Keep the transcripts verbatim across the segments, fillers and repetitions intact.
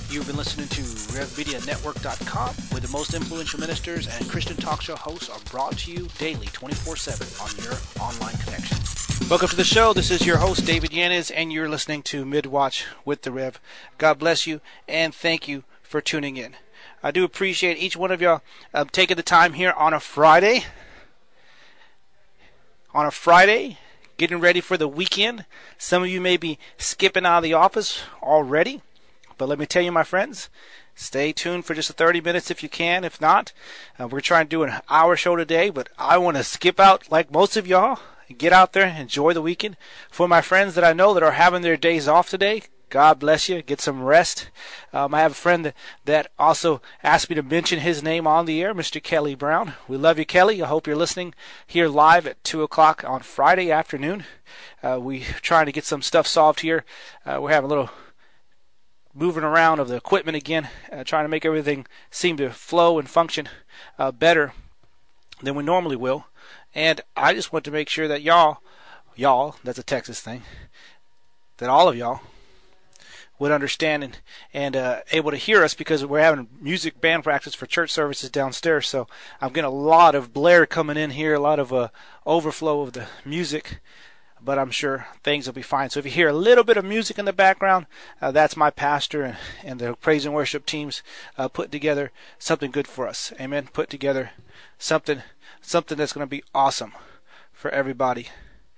You've been listening to Rev Media Network dot com, where the most influential ministers and Christian talk show hosts are brought to you daily twenty-four seven on your online connection. Welcome to the show. This is your host, David Yanez, and you're listening to Midwatch with the Rev. God bless you, and thank you for tuning in. I do appreciate each one of y'all uh, taking the time here on a Friday. On a Friday, getting ready for the weekend. Some of you may be skipping out of the office already. But let me tell you, my friends, stay tuned for just thirty minutes if you can. If not, uh, we're trying to do an hour show today, but I want to skip out like most of y'all. Get out there, enjoy the weekend. For my friends that I know that are having their days off today, God bless you. Get some rest. Um, I have a friend that, that also asked me to mention his name on the air, Mister Kelly Brown. We love you, Kelly. I hope you're listening here live at two o'clock on Friday afternoon. Uh, we're trying to get some stuff solved here. Uh, we're having a little moving around of the equipment again, uh, trying to make everything seem to flow and function uh, better than we normally will. And I just want to make sure that y'all, y'all, that's a Texas thing, that all of y'all would understand and, and uh, able to hear us, because we're having music band practice for church services downstairs. So I'm getting a lot of blare coming in here, a lot of uh, overflow of the music. But I'm sure things will be fine. So if you hear a little bit of music in the background, uh, that's my pastor and, and the praise and worship teams uh, put together something good for us. Amen. Put together something something that's going to be awesome for everybody.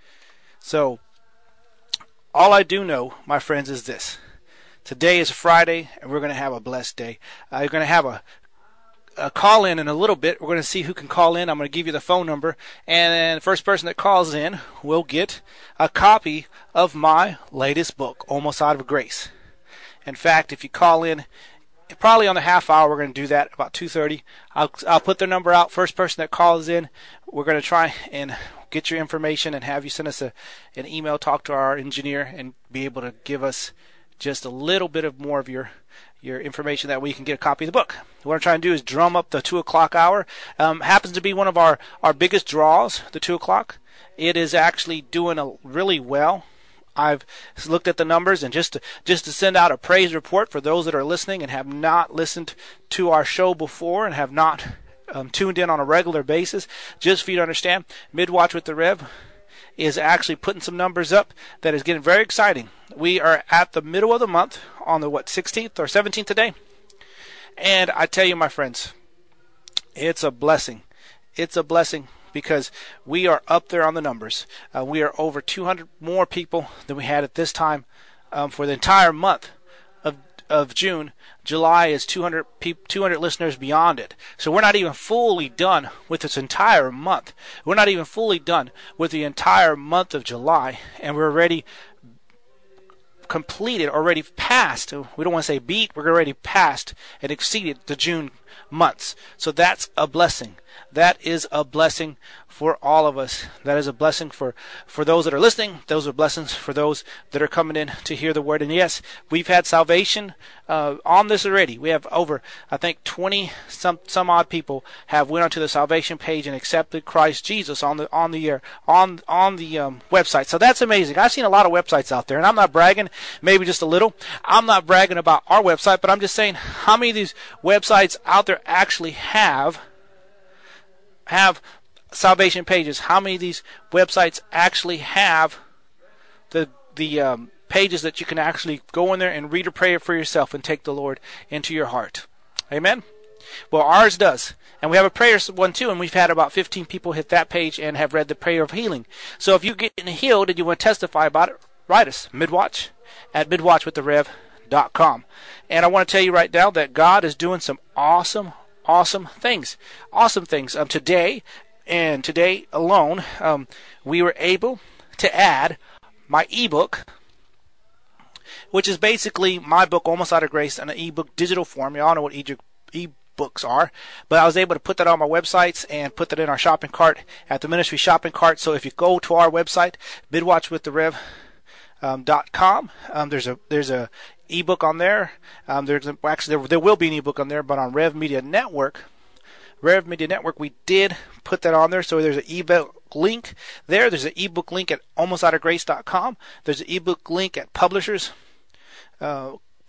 So all I do know, my friends, is this. Today is Friday, and we're going to have a blessed day. Uh, you're going to have a A call in in a little bit. We're going to see who can call in. I'm going to give you the phone number, and then the first person that calls in will get a copy of my latest book, Almost Out of Grace. In fact, if you call in, probably on the half hour, we're going to do that about two thirty. I'll I'll put the number out. First person that calls in, we're going to try and get your information and have you send us a an email, talk to our engineer, and be able to give us just a little bit of more of your your information, that way you can get a copy of the book. What I'm trying to do is drum up the two o'clock hour. Um, happens to be one of our, our biggest draws, the two o'clock. It is actually doing a, really well. I've looked at the numbers, and just to, just to send out a praise report for those that are listening and have not listened to our show before and have not um, tuned in on a regular basis, just for you to understand, Midwatch with the Rev is actually putting some numbers up that is getting very exciting. We are at the middle of the month on the, what, sixteenth or seventeenth today? And I tell you, my friends, it's a blessing. It's a blessing because we are up there on the numbers. Uh, we are over two hundred more people than we had at this time um, for the entire month of of June. July is two hundred people, two hundred listeners beyond it. So we're not even fully done with this entire month. We're not even fully done with the entire month of July, and we're already completed, already passed. We don't want to say beat, we're already passed and exceeded the June months. So that's a blessing. That is a blessing for all of us. That is a blessing for, for those that are listening. Those are blessings for those that are coming in to hear the word. And yes, we've had salvation uh, on this already. We have over, I think, twenty some some odd people have went onto the salvation page and accepted Christ Jesus on the on the uh, on on the um, website. So that's amazing. I've seen a lot of websites out there, and I'm not bragging, maybe just a little. I'm not bragging about our website, but I'm just saying how many of these websites out there actually have have salvation pages. How many of these websites actually have the the um, pages that you can actually go in there and read a prayer for yourself and take the Lord into your heart? Amen? Well, ours does. And we have a prayer one too, and we've had about fifteen people hit that page and have read the prayer of healing. So if you're getting healed and you want to testify about it, write us, Midwatch, at midwatch with the rev dot com. And I want to tell you right now that God is doing some awesome Awesome things, awesome things. Um, today, and today alone, um, we were able to add my ebook, which is basically my book, Almost Out of Grace, in an ebook digital form. You all know what e- ebooks are, but I was able to put that on my websites and put that in our shopping cart at the ministry shopping cart. So if you go to our website, midwatch with the rev dot com, um, there's a there's a ebook on there. Um, there's a, actually there, there will be an ebook on there, but on Rev Media Network, Rev Media Network, we did put that on there. So there's an ebook link there. There's an ebook link at almost out of grace dot com. There's an ebook link at Publishers. Uh,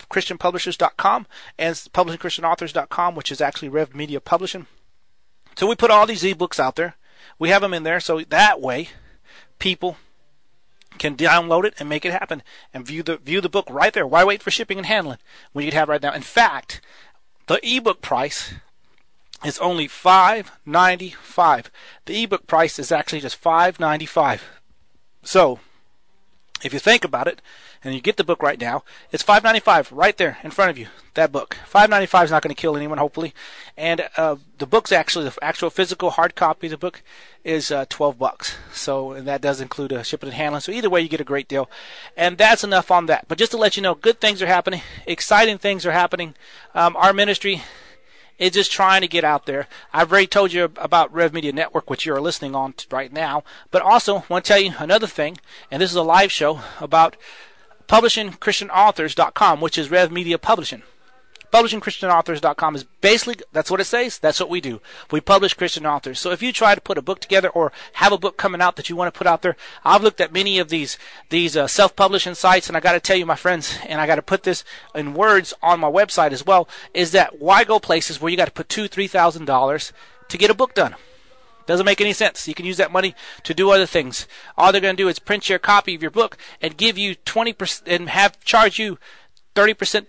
Christian Publishers dot com and Publishing Christian Authors dot com, which is actually Rev Media Publishing. So we put all these ebooks out there. We have them in there so that way people can download it and make it happen and view the view the book right there. Why wait for shipping and handling when you can have it right now? In fact, the ebook price is only five dollars and ninety-five cents. The ebook price is actually just five dollars and ninety-five cents. So, if you think about it, and you get the book right now, it's five dollars and ninety-five cents right there in front of you, that book. five dollars and ninety-five cents is not going to kill anyone, hopefully. And uh, the book's actually, the actual physical hard copy of the book is uh, twelve bucks. So, and that does include uh, shipping and handling. So either way, you get a great deal. And that's enough on that. But just to let you know, good things are happening. Exciting things are happening. Um, our ministry is just trying to get out there. I've already told you about Rev Media Network, which you're listening on right now. But also, want to tell you another thing, and this is a live show about Publishing Christian Authors dot com, which is Rev Media Publishing. Publishing Christian Authors dot com is basically, that's what it says, that's what we do. We publish Christian authors. So if you try to put a book together or have a book coming out that you want to put out there, I've looked at many of these these uh, self-publishing sites, and I got to tell you, my friends, and I got to put this in words on my website as well, is that why go places where you got to put two thousand dollars, three thousand dollars to get a book done? Doesn't make any sense. You can use that money to do other things. All they're going to do is print your copy of your book and give you twenty percent and have charge you thirty percent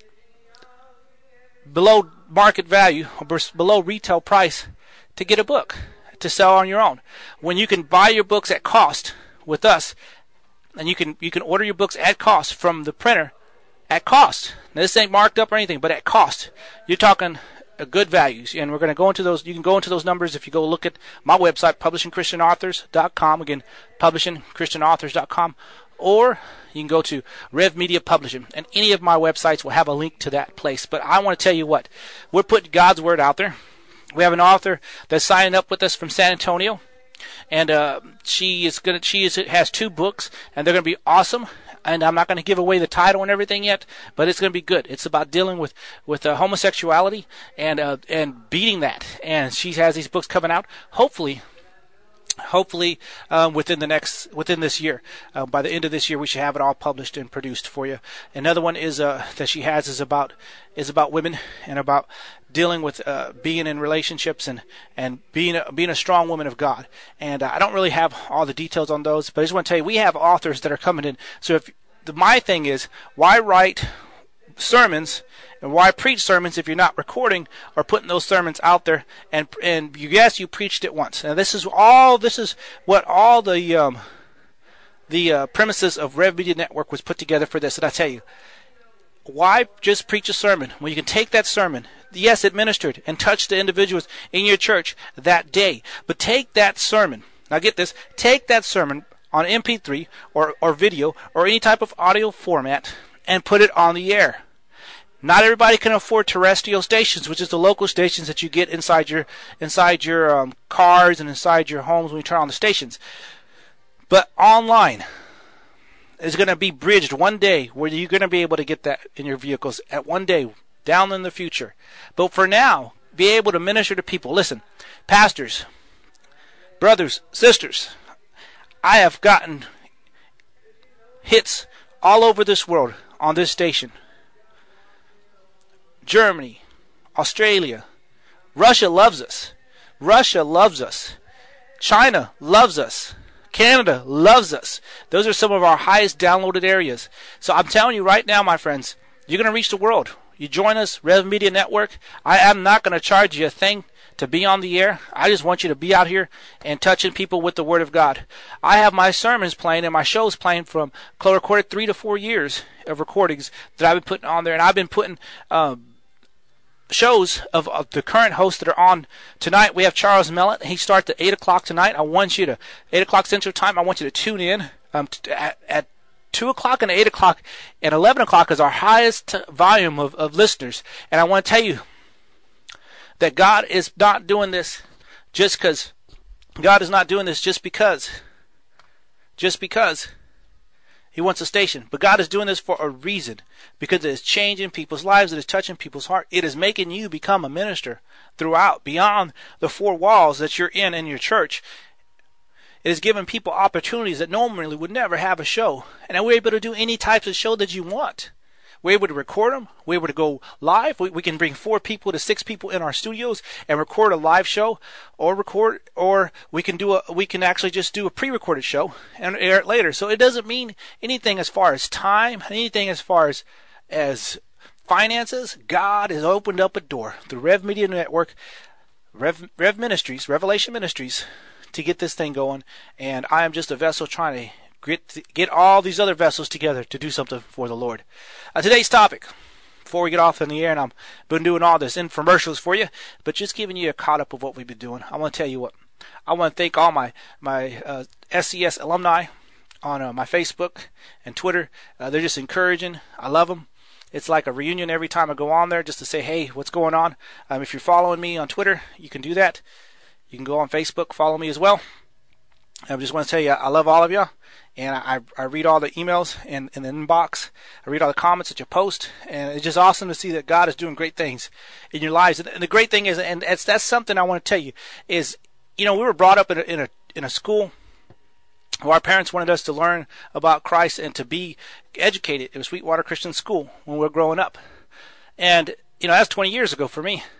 below market value or below retail price to get a book to sell on your own. When you can buy your books at cost with us, and you can you can order your books at cost from the printer at cost. Now, this ain't marked up or anything, but at cost. You're talking good values, and we're going to go into those. You can go into those numbers if you go look at my website, Publishing Christian Authors dot com. Again, Publishing Christian Authors dot com, or you can go to Rev Media Publishing, and any of my websites will have a link to that place. But I want to tell you what, we're putting God's word out there. We have an author that's signing up with us from San Antonio, and uh, she is going to. She is has two books, and they're going to be awesome. And I'm not going to give away the title and everything yet, but it's going to be good. It's about dealing with with uh, homosexuality and uh, and beating that. And she has these books coming out, hopefully, hopefully um, within the next within this year. Uh, by the end of this year, we should have it all published and produced for you. Another one is uh, that she has is about is about women and about dealing with uh, being in relationships and and being a, being a strong woman of God. And uh, I don't really have all the details on those, but I just want to tell you we have authors that are coming in. So if the, my thing is, why write sermons and why preach sermons if you're not recording or putting those sermons out there? And and you, yes, you preached it once. And this is all. This is what all the um, the uh, premises of Rev Media Network was put together for this. And I tell you, why just preach a sermon when you can take that sermon, yes, it ministered and touched the individuals in your church that day, but take that sermon, now get this, take that sermon on M P three or, or video or any type of audio format and put it on the air. Not everybody can afford terrestrial stations, which is the local stations that you get inside your inside your um, cars and inside your homes when you turn on the stations. But online is going to be bridged one day where you're going to be able to get that in your vehicles at one day down in the future. But for now, be able to minister to people. Listen, pastors, brothers, sisters, I have gotten hits all over this world on this station. Germany, Australia, Russia loves us. Russia loves us. China loves us. Canada loves us. Those are some of our highest downloaded areas. So I'm telling you right now, my friends, you're going to reach the world. You join us, Rev Media Network. I am not going to charge you a thing to be on the air. I just want you to be out here and touching people with the Word of God. I have my sermons playing and my shows playing from recorded three to four years of recordings that I've been putting on there. And I've been putting um, shows of, of the current hosts that are on tonight. We have Charles Mellett. He starts at eight o'clock tonight. I want you to, eight o'clock Central Time, I want you to tune in um, t- at, at two o'clock and eight o'clock and eleven o'clock is our highest volume of, of listeners. And I want to tell you that God is not doing this just because. God is not doing this just because. Just because He wants a station. But God is doing this for a reason. Because it is changing people's lives. It is touching people's heart. It is making you become a minister throughout, beyond the four walls that you're in in your church. It is giving people opportunities that normally would never have a show. And we're able to do any types of show that you want. We're able to record them. We're able to go live. We, we can bring four people to six people in our studios and record a live show, or record, or we can do a, we can actually just do a pre-recorded show and air it later. So it doesn't mean anything as far as time, anything as far as, as finances. God has opened up a door through Rev Media Network, Rev, Rev Ministries, Revelation Ministries, to get this thing going. And I am just a vessel trying to Get, get all these other vessels together to do something for the Lord. Uh, today's topic, before we get off in the air, and I've been doing all this infomercials for you, but just giving you a caught up of what we've been doing. I want to tell you what. I want to thank all my, my uh, S C S alumni on uh, my Facebook and Twitter. Uh, they're just encouraging. I love them. It's like a reunion every time I go on there just to say, hey, what's going on? Um, if you're following me on Twitter, you can do that. You can go on Facebook, follow me as well. I just want to tell you, I love all of you. And I, I read all the emails in, in the inbox. I read all the comments that you post. And it's just awesome to see that God is doing great things in your lives. And the great thing is, and that's, that's something I want to tell you, is, you know, we were brought up in a, in a, in a school where our parents wanted us to learn about Christ and to be educated. It was Sweetwater Christian School when we were growing up. And, you know, that's twenty years ago for me.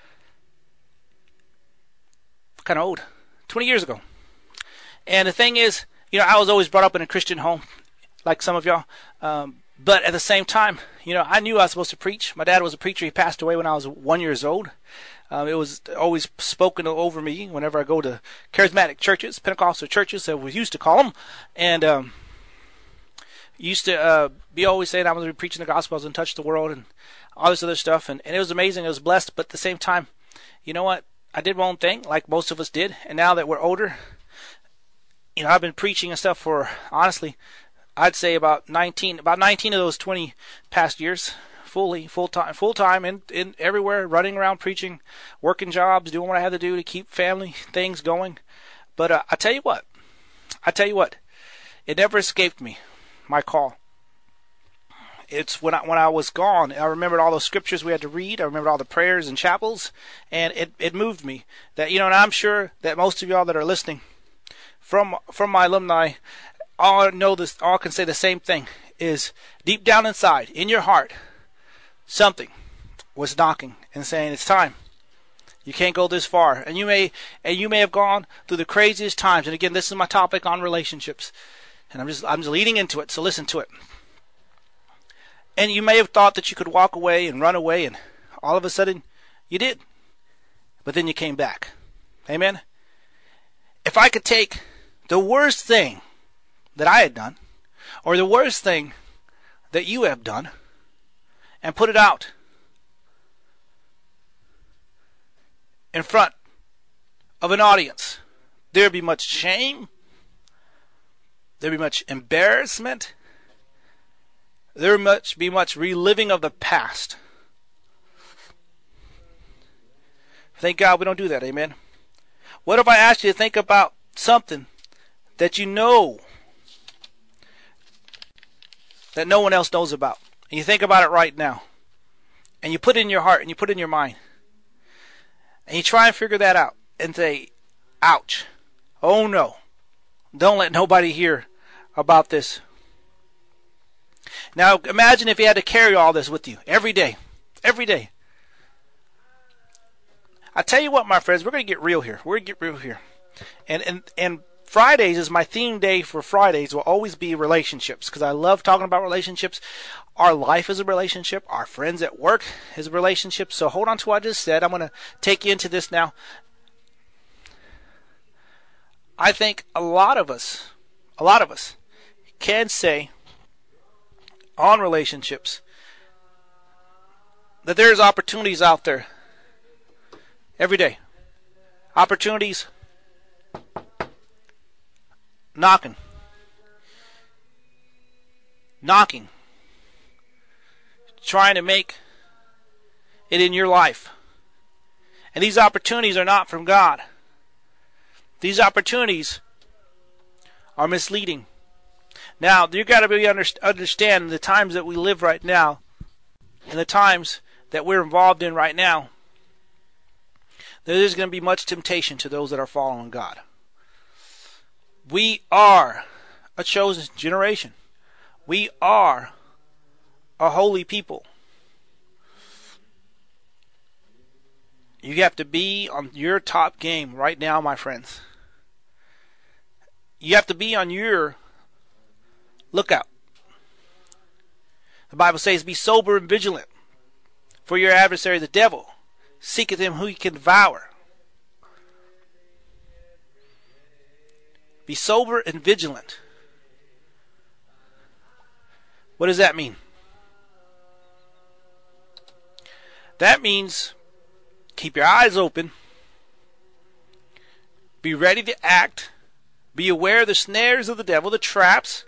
Kind of old. twenty years ago. And the thing is, you know, I was always brought up in a Christian home, like some of y'all. Um, but at the same time, you know, I knew I was supposed to preach. My dad was a preacher. He passed away when I was one years old. Um, it was always spoken over me whenever I go to charismatic churches, Pentecostal churches, that we used to call them. And um, used to uh, be always saying I was going to be preaching the gospel, I was going to touch the world, and all this other stuff. And, and it was amazing. It was blessed. But at the same time, you know what? I did my own thing, like most of us did. And now that we're older, you know, I've been preaching and stuff for, honestly, I'd say about nineteen, about nineteen of those twenty past years, fully, full time, full time, in, in everywhere, running around preaching, working jobs, doing what I had to do to keep family things going. But uh, I tell you what, I tell you what, it never escaped me, my call. It's when I when I was gone, I remembered all those scriptures we had to read. I remembered all the prayers and chapels, and it it moved me. That, you know, and I'm sure that most of y'all that are listening, From from my alumni, all know this. All can say the same thing: is deep down inside, in your heart, something was knocking and saying, "It's time. You can't go this far." And you may and you may have gone through the craziest times. And again, this is my topic on relationships, and I'm just I'm just leading into it. So listen to it. And you may have thought that you could walk away and run away, and all of a sudden, you did. But then you came back. Amen. If I could take the worst thing that I had done, or the worst thing that you have done, and put it out in front of an audience, there would be much shame, there would be much embarrassment, there would much be much reliving of the past. Thank God we don't do that, amen. What if I asked you to think about something that you know that no one else knows about, and you think about it right now, and you put it in your heart, and you put it in your mind, and you try and figure that out, and say, ouch, oh no, don't let nobody hear about this. Now imagine if you had to carry all this with you every day, every day. I tell you what, my friends, we're going to get real here. We're going to get real here. And and and Fridays is my theme day for Fridays will always be relationships, because I love talking about relationships. Our life is a relationship. Our friends at work is a relationship. So hold on to what I just said. I'm going to take you into this now. I think a lot of us, a lot of us can say on relationships that there's opportunities out there every day. Opportunities knocking. Knocking. Trying to make it in your life. And these opportunities are not from God. These opportunities are misleading. Now, you got to be under, understand the times that we live right now, and the times that we're involved in right now, there is going to be much temptation to those that are following God. We are a chosen generation. We are a holy people. You have to be on your top game right now, my friends. You have to be on your lookout. The Bible says, be sober and vigilant, for your adversary, the devil, seeketh him who he can devour. Be sober and vigilant. What does that mean? That means keep your eyes open. Be ready to act. Be aware of the snares of the devil, the traps.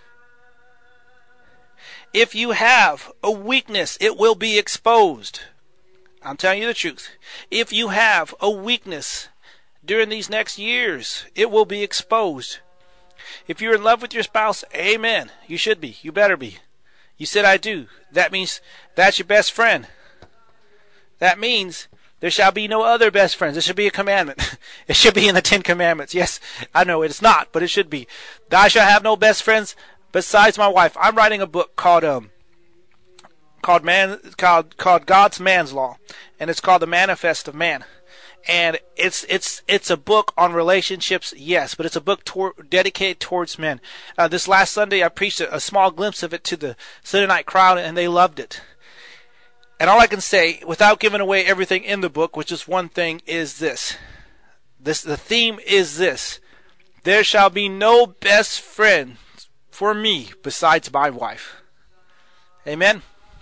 If you have a weakness, it will be exposed. I'm telling you the truth. If you have a weakness during these next years, it will be exposed. If you're in love with your spouse, amen. You should be. You better be. You said I do. That means that's your best friend. That means there shall be no other best friends. This should be a commandment. It should be in the Ten Commandments. Yes, I know it's not, but it should be. Thou shalt have no best friends besides my wife. I'm writing a book called um called man called called God's Man's Law, and it's called The Manifest of Man. And it's it's it's a book on relationships, yes, but it's a book tor- dedicated towards men. Uh, this last Sunday, I preached a, a small glimpse of it to the Sunday night crowd, and they loved it. And all I can say, without giving away everything in the book, which is one thing, is this. This the theme is this. There shall be no best friend for me besides my wife. Amen?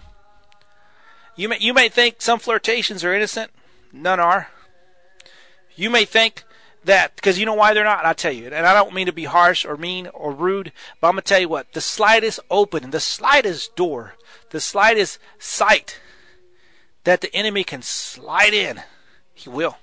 You may, you may think some flirtations are innocent. None are. You may think that, because you know why they're not, I'll tell you. And I don't mean to be harsh or mean or rude, but I'm going to tell you what. The slightest opening, the slightest door, the slightest sight that the enemy can slide in, he will.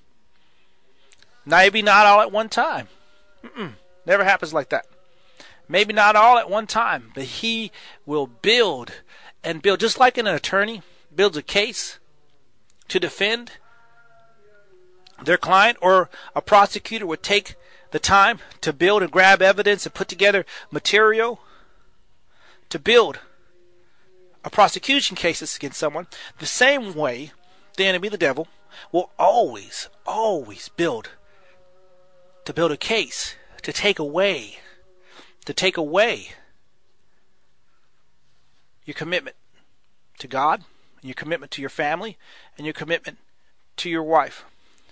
Maybe not all at one time. Mm-mm, never happens like that. Maybe not all at one time, but he will build and build. Just like an attorney builds a case to defend their client, or a prosecutor would take the time to build and grab evidence and put together material to build a prosecution case against someone. The same way, the enemy, the devil, will always, always build to build a case to take away, to take away your commitment to God, and your commitment to your family, and your commitment to your wife.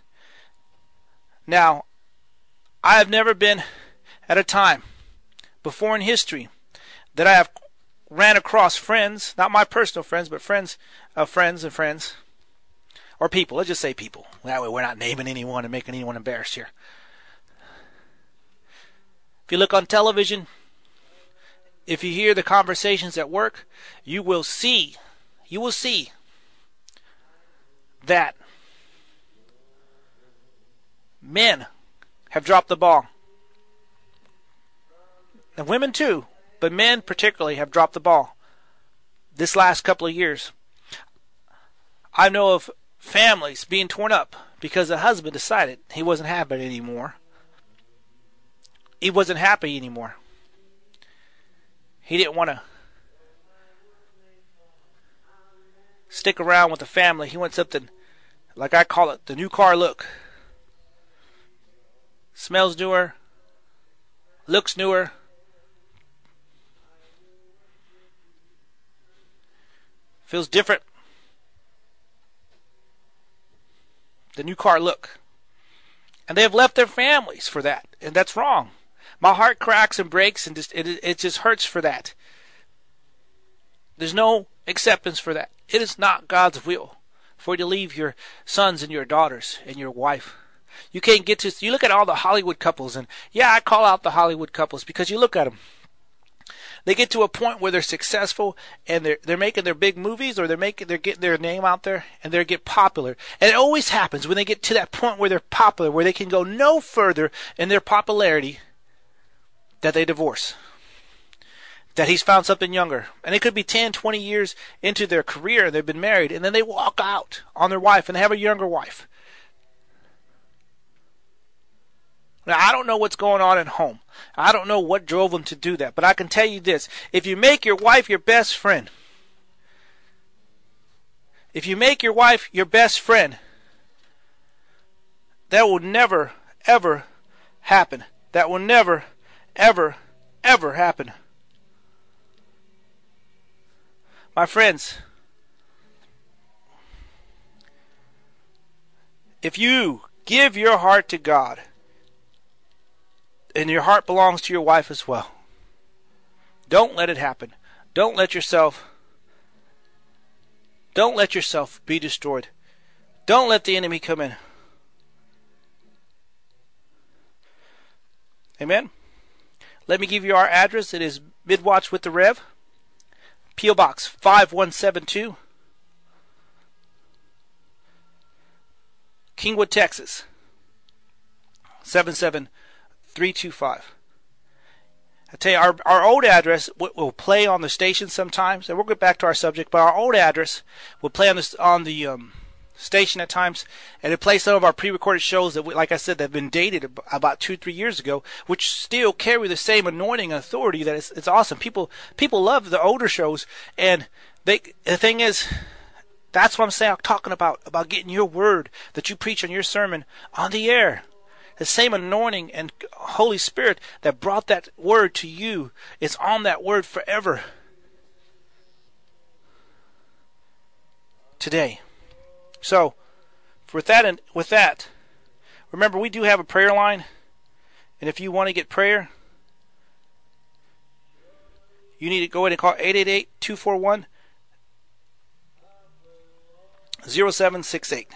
Now, I have never been at a time before in history that I have ran across friends, not my personal friends, but friends of friends and friends, or people. Let's just say people. That way we're not naming anyone and making anyone embarrassed here. If you look on television, if you hear the conversations at work, you will see, you will see that men have dropped the ball. And women too, but men particularly have dropped the ball this last couple of years. I know of families being torn up because the husband decided he wasn't happy anymore. He wasn't happy anymore. He didn't want to stick around with the family. He wants something, like I call it, the new car look. Smells newer, looks newer. Feels different. The new car look. And they have left their families for that. And that's wrong. My heart cracks and breaks, and just, it, it just hurts for that. There's no acceptance for that. It is not God's will for you to leave your sons and your daughters and your wife. You can't get to, you look at all the Hollywood couples, and yeah, I call out the Hollywood couples because you look at them. They get to a point where they're successful and they're they're making their big movies, or they're making they're getting their name out there, and they get popular. And it always happens when they get to that point where they're popular, where they can go no further in their popularity, that they divorce. That he's found something younger. And it could be ten, twenty years into their career, and they've been married, and then they walk out on their wife and they have a younger wife. Now, I don't know what's going on at home. I don't know what drove them to do that. But I can tell you this. If you make your wife your best friend, If you make your wife your best friend, that will never, ever happen. That will never, ever, ever happen. My friends, if you give your heart to God, and your heart belongs to your wife as well, don't let it happen. Don't let yourself Don't let yourself be destroyed. Don't let the enemy come in. Amen. Let me give you our address. It is Midwatch with the Rev. P O Box five one seven two. Kingwood, Texas. seven seven three two five. I tell you, our, our old address will play on the station sometimes, and we'll get back to our subject, but our old address will play on the, on the um, station at times, and it plays some of our pre-recorded shows that, we, like I said, that have been dated about two, three years ago, which still carry the same anointing and authority. That it's, it's awesome. People people love the older shows, and they the thing is, that's what I'm saying, I'm talking about, about getting your word that you preach on your sermon on the air. The same anointing and Holy Spirit that brought that word to you is on that word forever. Today. So, with that, and with that, remember we do have a prayer line, and if you want to get prayer, you need to go ahead and call eight eight eight, two four one, zero seven six eight.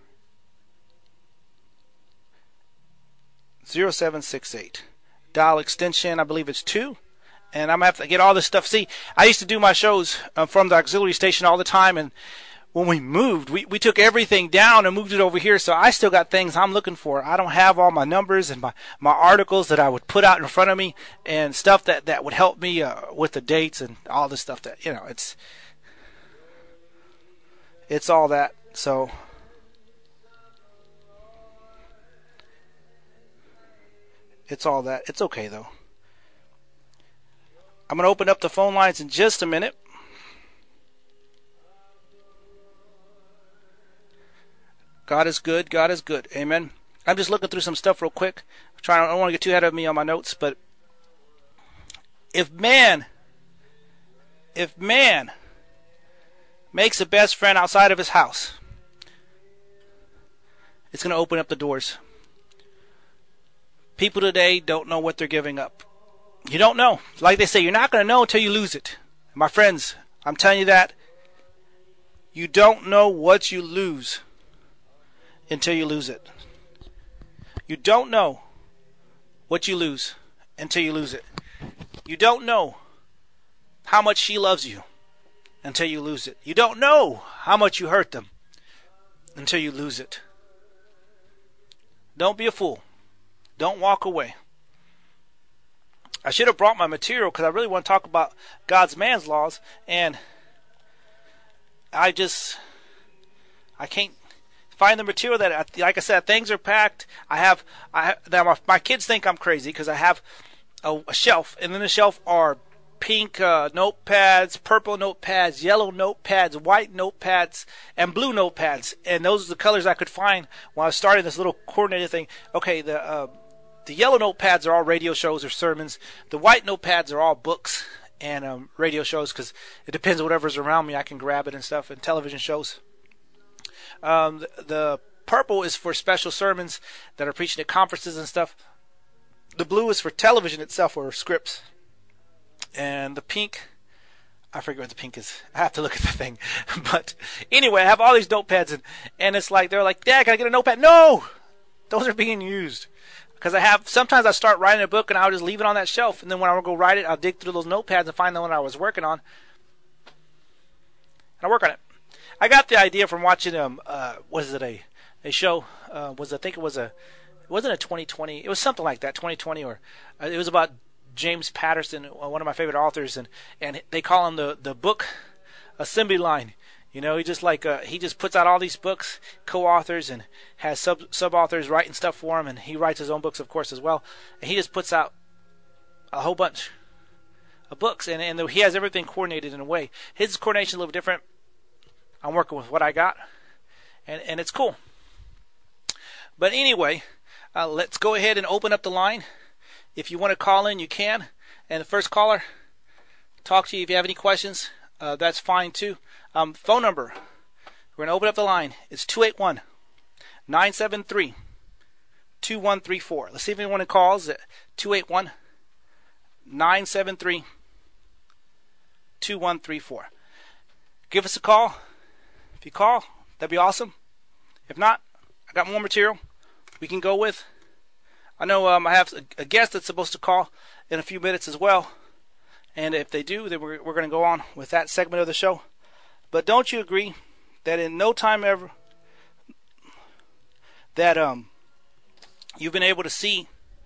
zero seven six eight. Dial extension, I believe it's two. And I'm going to have to get all this stuff. See, I used to do my shows uh, from the auxiliary station all the time. And when we moved, we, we took everything down and moved it over here. So I still got things I'm looking for. I don't have all my numbers and my, my articles that I would put out in front of me and stuff that, that would help me uh, with the dates and all the stuff that, you know, it's, it's all that. So It's all that. It's okay, though. I'm going to open up the phone lines in just a minute. God is good. God is good. Amen. I'm just looking through some stuff real quick. I'm trying, I don't want to get too ahead of me on my notes, but if man, if man makes a best friend outside of his house, it's going to open up the doors. People today don't know what they're giving up. You don't know. Like they say, you're not going to know until you lose it. My friends, I'm telling you that. You don't know what you lose until you lose it. You don't know what you lose until you lose it. You don't know how much she loves you until you lose it. You don't know how much you hurt them until you lose it. Don't be a fool. Don't walk away. I should have brought my material because I really want to talk about God's man's laws, and I just, I can't find the material that, I, like I said, things are packed. I have, I now my, my kids think I'm crazy because I have a, a shelf, and in the shelf are pink uh, notepads, purple notepads, yellow notepads, white notepads, and blue notepads, and those are the colors I could find when I was starting this little coordinated thing. Okay, the uh, the yellow notepads are all radio shows or sermons. The white notepads are all books and um, radio shows because it depends on whatever's around me. I can grab it and stuff, and television shows. Um, the, the purple is for special sermons that are preaching at conferences and stuff. The blue is for television itself or scripts. And the pink, I forget what the pink is. I have to look at the thing. But anyway, I have all these notepads, and, and it's like, they're like, Dad, can I get a notepad? No! Those are being used. Because I have, sometimes I start writing a book and I'll just leave it on that shelf. And then when I go write it, I'll dig through those notepads and find the one I was working on. And I work on it. I got the idea from watching, um, uh, was it a, a show? Uh, was I think it was a, it wasn't a twenty twenty, it was something like that, twenty twenty, or uh, it was about James Patterson, one of my favorite authors, and, and they call him the, the book assembly line. You know, he just like uh, he just puts out all these books, co-authors, and has sub sub-authors writing stuff for him, and he writes his own books, of course, as well. And he just puts out a whole bunch of books, and, and he has everything coordinated in a way. His coordination is a little different. I'm working with what I got, and, and it's cool. But anyway, uh, let's go ahead and open up the line. If you want to call in, you can. And the first caller, talk to you if you have any questions. Uh, that's fine too. Um, phone number, we're going to open up the line. It's two eight one, nine seven three, two one three four. Let's see if anyone calls at two eight one, nine seven three, two one three four. Give us a call. If you call, that'd be awesome. If not, I got more material we can go with. I know um, I have a, a guest that's supposed to call in a few minutes as well. And if they do, then we're, we're going to go on with that segment of the show. But don't you agree that in no time ever that um you've been able to see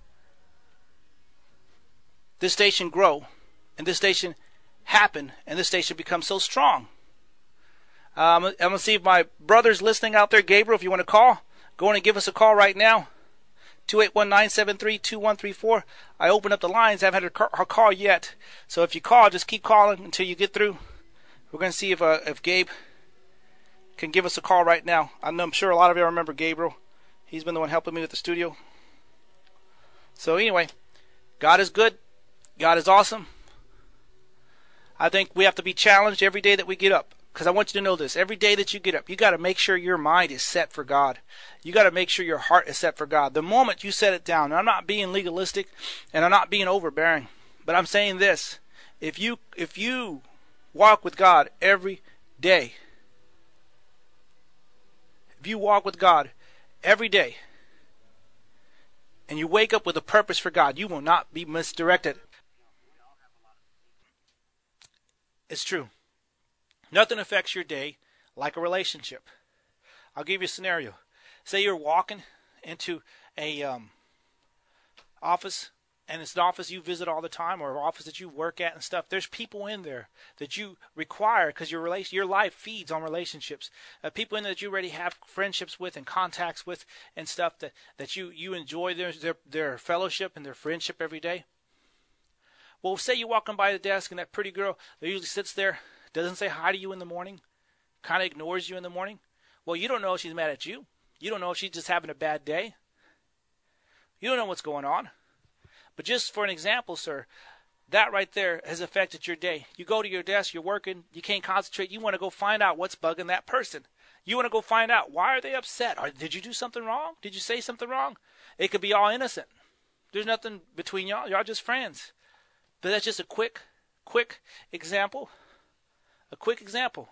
this station grow and this station happen and this station become so strong? Um, I'm going to see if my brother's listening out there. Gabriel, if you want to call, go in and give us a call right now. two eight one, nine seven three, two one three four. I opened up the lines. I haven't had a call yet. So if you call, just keep calling until you get through. We're going to see if uh, if Gabe can give us a call right now. I'm sure a lot of you remember Gabriel. He's been the one helping me with the studio. So anyway, God is good. God is awesome. I think we have to be challenged every day that we get up. Because I want you to know this. Every day that you get up, you got to make sure your mind is set for God. You got to make sure your heart is set for God. The moment you set it down, and I'm not being legalistic, and I'm not being overbearing, but I'm saying this. If you if you walk with God every day, if you walk with God every day, and you wake up with a purpose for God, you will not be misdirected. It's true. Nothing affects your day like a relationship. I'll give you a scenario. Say you're walking into a um, office, and it's an office you visit all the time, or an office that you work at and stuff. There's people in there that you require because your relation, your life feeds on relationships. Uh, people in there that you already have friendships with and contacts with and stuff that, that you, you enjoy their, their their fellowship and their friendship every day. Well, say you're walking by the desk and that pretty girl that usually sits there doesn't say hi to you in the morning, kind of ignores you in the morning. Well, you don't know if she's mad at you. You don't know if she's just having a bad day. You don't know what's going on. But just for an example, sir, that right there has affected your day. You go to your desk, you're working, you can't concentrate. You want to go find out what's bugging that person. You want to go find out, why are they upset? Or did you do something wrong? Did you say something wrong? It could be all innocent. There's nothing between y'all. Y'all just friends. But that's just a quick, quick example. A quick example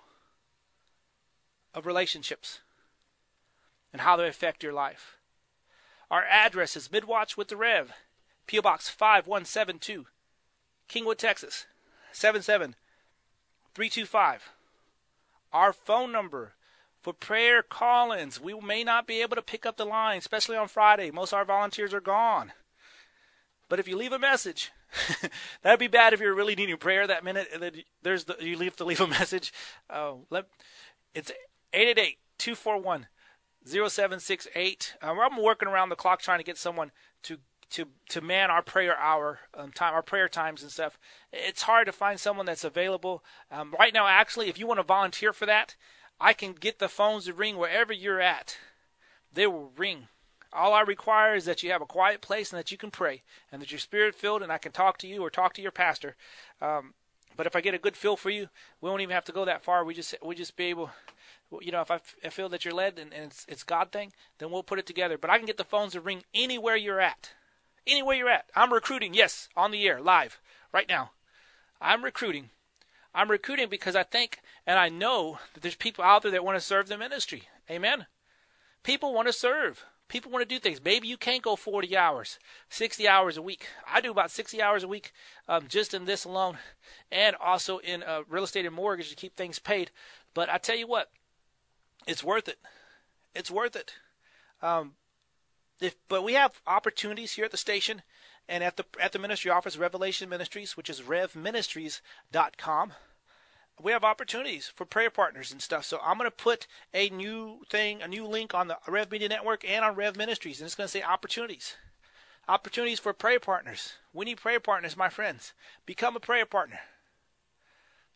of relationships and how they affect your life. Our address is Midwatch with the Rev, P O Box five one seven two, Kingwood, Texas, seven seven three two five. Our phone number for prayer call-ins. We may not be able to pick up the line, especially on Friday. Most of our volunteers are gone. But if you leave a message, that'd be bad if you're really needing prayer that minute, and then there's the, you leave to leave a message. Uh, let, it's eight eight eight, two four one, zero seven six eight. Um, I'm working around the clock trying to get someone to to to man our prayer hour um, time, our prayer times and stuff. It's hard to find someone that's available um, right now. Actually, if you want to volunteer for that, I can get the phones to ring wherever you're at. They will ring. All I require is that you have a quiet place and that you can pray and that you're spirit-filled and I can talk to you or talk to your pastor. Um, but if I get a good feel for you, we won't even have to go that far. We just we just be able, you know, if I, f- I feel that you're led and, and it's, it's God thing, then we'll put it together. But I can get the phones to ring anywhere you're at. Anywhere you're at. I'm recruiting, yes, on the air, live, right now. I'm recruiting. I'm recruiting because I think and I know that there's people out there that want to serve the ministry. Amen? People want to serve. People want to do things. Maybe you can't go forty hours, sixty hours a week. I do about sixty hours a week um, just in this alone and also in uh, real estate and mortgage to keep things paid. But I tell you what, it's worth it. It's worth it. Um, if, but we have opportunities here at the station and at the at the ministry office, Revelation Ministries, which is rev ministries dot com. We have opportunities for prayer partners and stuff. So I'm going to put a new thing, a new link on the Rev Media Network and on Rev Ministries. And it's going to say opportunities. Opportunities for prayer partners. We need prayer partners, my friends. Become a prayer partner.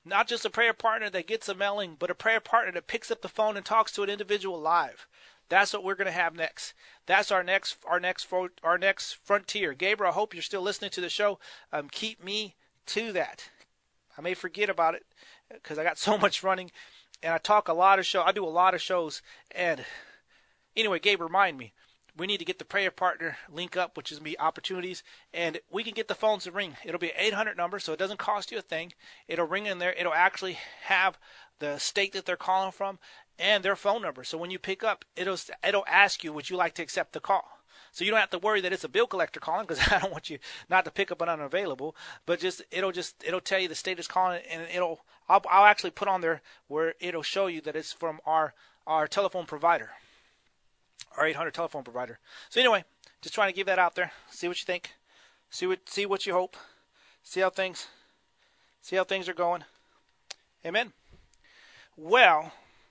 Not just a prayer partner that gets a mailing, but a prayer partner that picks up the phone and talks to an individual live. That's what we're going to have next. That's our next, our next, our next frontier. Gabriel, I hope you're still listening to the show. Um, keep me to that. I may forget about it because I got so much running, and I talk a lot of show. I do a lot of shows, and anyway, Gabe, remind me. We need to get the prayer partner link up, which is me opportunities, and we can get the phones to ring. It'll be an eight hundred number, so it doesn't cost you a thing. It'll ring in there. It'll actually have the state that they're calling from and their phone number. So when you pick up, it'll it'll ask you, would you like to accept the call? So you don't have to worry that it's a bill collector calling, because I don't want you not to pick up an unavailable. But just it'll just it'll tell you the state is calling, and it'll I'll, I'll actually put on there where it'll show you that it's from our our telephone provider. Our eight hundred telephone provider. So anyway, just trying to give that out there. See what you think. See what see what you hope. See how things see how things are going. Amen. Well,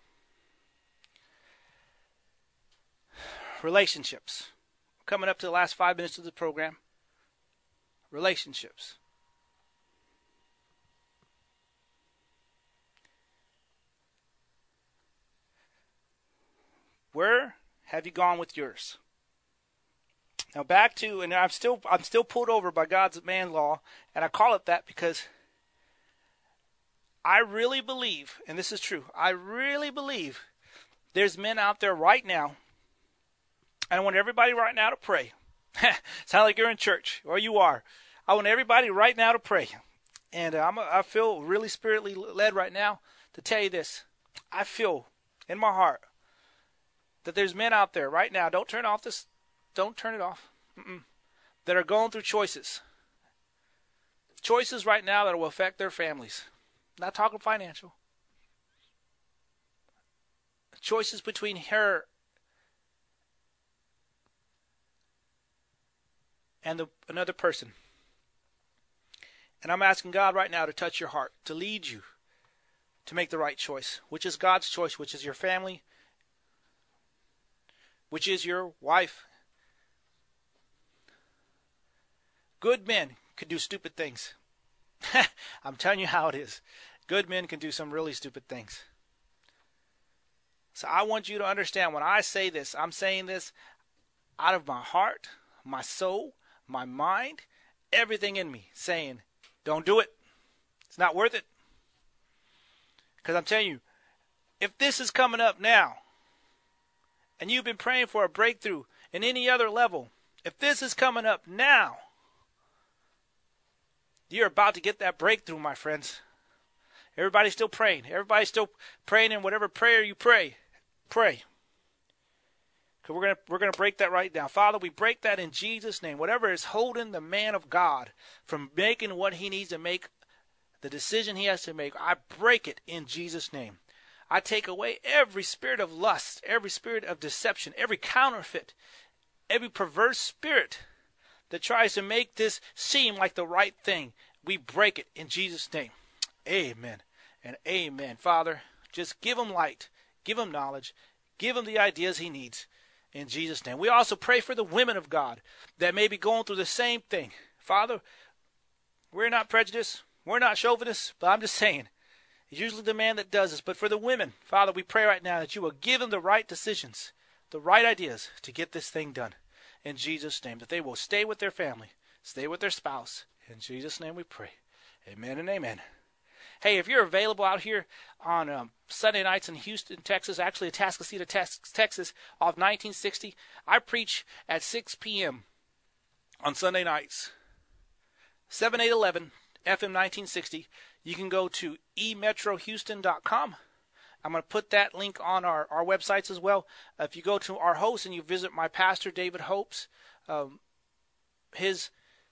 relationships. Coming up to the last five minutes of the program. Relationships. Where have you gone with yours? Now back to, and I'm still I'm still pulled over by God's man law, and I call it that because I really believe, and this is true, I really believe there's men out there right now, and I want everybody right now to pray. Sound like you're in church, or you are. I want everybody right now to pray. And I'm a, I feel really spiritually led right now to tell you this. I feel in my heart that there's men out there right now, don't turn off this, don't turn it off, Mm-mm. that are going through choices. Choices right now that will affect their families. Not talking financial. Choices between her and the, another person. And I'm asking God right now to touch your heart, to lead you to make the right choice, which is God's choice, which is your family, which is your wife. Good men can do stupid things. I'm telling you how it is. Good men can do some really stupid things. So I want you to understand, when I say this, I'm saying this out of my heart, my soul, my mind, everything in me, saying, don't do it. It's not worth it. Because I'm telling you, if this is coming up now, and you've been praying for a breakthrough in any other level, if this is coming up now, you're about to get that breakthrough, my friends. Everybody's still praying. Everybody's still praying in whatever prayer you pray. Pray. Because we're going to we're going to break that right now. Father, we break that in Jesus' name. Whatever is holding the man of God from making what he needs to make, the decision he has to make, I break it in Jesus' name. I take away every spirit of lust, every spirit of deception, every counterfeit, every perverse spirit that tries to make this seem like the right thing. We break it in Jesus' name. Amen and amen. Father, just give him light, give him knowledge, give him the ideas he needs in Jesus' name. We also pray for the women of God that may be going through the same thing. Father, we're not prejudiced, we're not chauvinists, but I'm just saying, it's usually the man that does this. But for the women, Father, we pray right now that you will give them the right decisions, the right ideas to get this thing done. In Jesus' name, that they will stay with their family, stay with their spouse. In Jesus' name we pray. Amen and amen. Hey, if you're available out here on um, Sunday nights in Houston, Texas, actually Atascocita, Texas, off nineteen sixty, I preach at six p.m. on Sunday nights. seven eight one one F M nineteen sixty. You can go to e metro houston dot com. I'm going to put that link on our, our websites as well. Uh, if you go to our host and you visit my pastor, David Hope's, um, his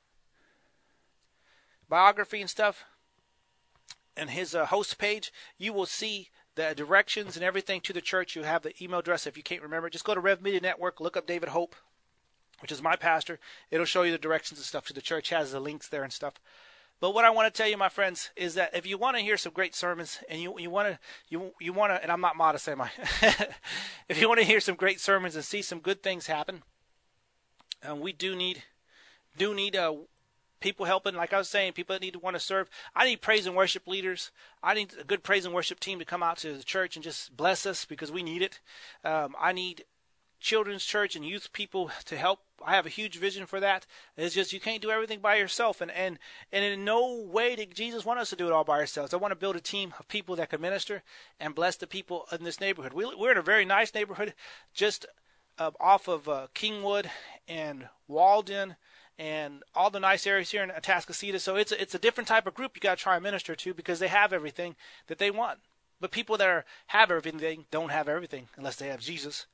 biography and stuff, and his uh, host page, you will see the directions and everything to the church. You have the email address if you can't remember. Just go to Rev Media Network, look up David Hope, which is my pastor. It'll show you the directions and stuff to the church. It has the links there and stuff. But what I want to tell you, my friends, is that if you want to hear some great sermons, and you you want to you you want to, and I'm not modest, am I? If you want to hear some great sermons and see some good things happen, um, we do need do need uh, people helping, like I was saying, people that need to want to serve. I need praise and worship leaders. I need a good praise and worship team to come out to the church and just bless us because we need it. Um, I need children's church and youth people to help. I have a huge vision for that. It's just you can't do everything by yourself, and and and in no way did Jesus want us to do it all by ourselves. I want to build a team of people that can minister and bless the people in this neighborhood. We, we're in a very nice neighborhood, just uh, off of uh, Kingwood and Walden and all the nice areas here in Atascocita. So it's a, it's a different type of group you got to try and minister to because they have everything that they want. But people that are, have everything don't have everything unless they have Jesus.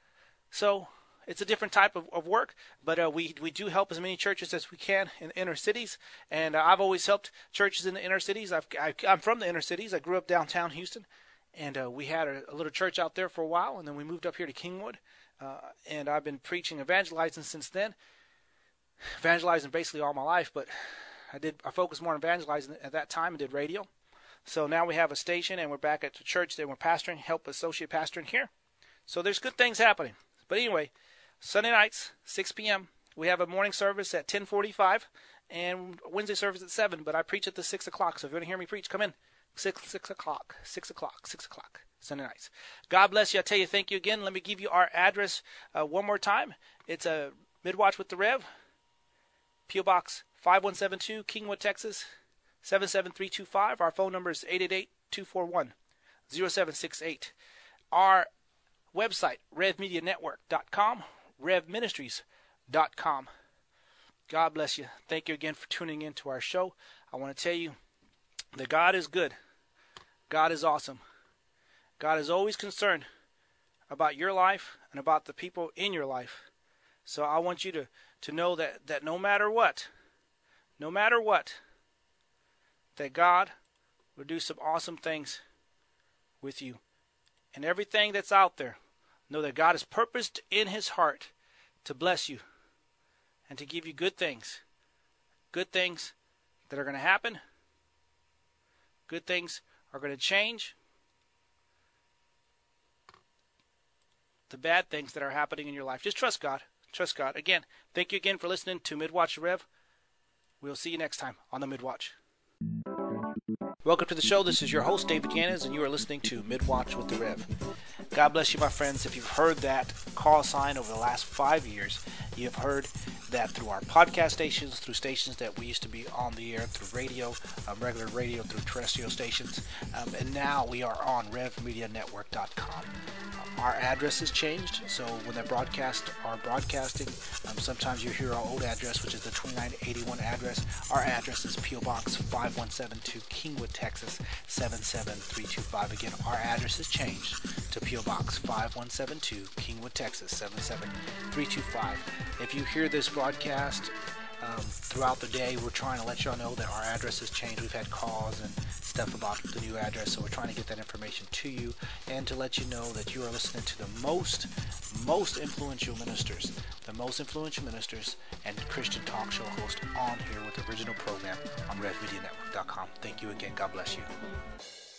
So it's a different type of, of work, but uh, we we do help as many churches as we can in the inner cities, and uh, I've always helped churches in the inner cities. I've, I, I'm from the inner cities. I grew up downtown Houston, and uh, we had a, a little church out there for a while, and then we moved up here to Kingwood, uh, and I've been preaching, evangelizing since then, evangelizing basically all my life, but I did I focused more on evangelizing at that time and did radio. So now we have a station, and we're back at the church that we're pastoring, help associate pastoring here. So there's good things happening. But anyway, Sunday nights, six p.m., we have a morning service at ten forty-five and Wednesday service at seven, but I preach at the six o'clock. So if you want to hear me preach, come in. six, six o'clock, six o'clock, six o'clock, Sunday nights. God bless you. I tell you, thank you again. Let me give you our address uh, one more time. It's a uh, Midwatch with the Rev, P O Box five one seven two, Kingwood, Texas, seven seven three two five. Our phone number is eight eight eight, two four one, zero seven six eight. Our website, rev media network dot com, rev ministries dot com. God bless you. Thank you again for tuning in to our show. I want to tell you that God is good. God is awesome. God is always concerned about your life and about the people in your life. So I want you to, to know that, that no matter what, no matter what, that God will do some awesome things with you. And everything that's out there, know that God has purposed in his heart to bless you and to give you good things. Good things that are going to happen. Good things are going to change the bad things that are happening in your life. Just trust God. Trust God. Again, thank you again for listening to Midwatch Rev. We'll see you next time on the Midwatch. Welcome to the show. This is your host, David Yanez, and you are listening to Midwatch with the Rev. God bless you, my friends. If you've heard that call sign over the last five years, you have heard that through our podcast stations, through stations that we used to be on the air, through radio, um, regular radio, through terrestrial stations, um, and now we are on rev media network dot com. Our address has changed, so when the broadcast are broadcasting, um, sometimes you hear our old address, which is the twenty-nine eighty-one address. Our address is P O Box five one seven two, Kingwood, Texas, seven seven three two five. Again, our address has changed to P O Box five one seven two, Kingwood, Texas, seven seven three two five. If you hear this broadcast um, throughout the day, we're trying to let y'all know that our address has changed. We've had calls and stuff about the new address, so we're trying to get that information to you and to let you know that you are listening to the most most influential ministers, the most influential ministers and Christian talk show host on here with the original program on rev media network dot com. Thank you again. God bless you.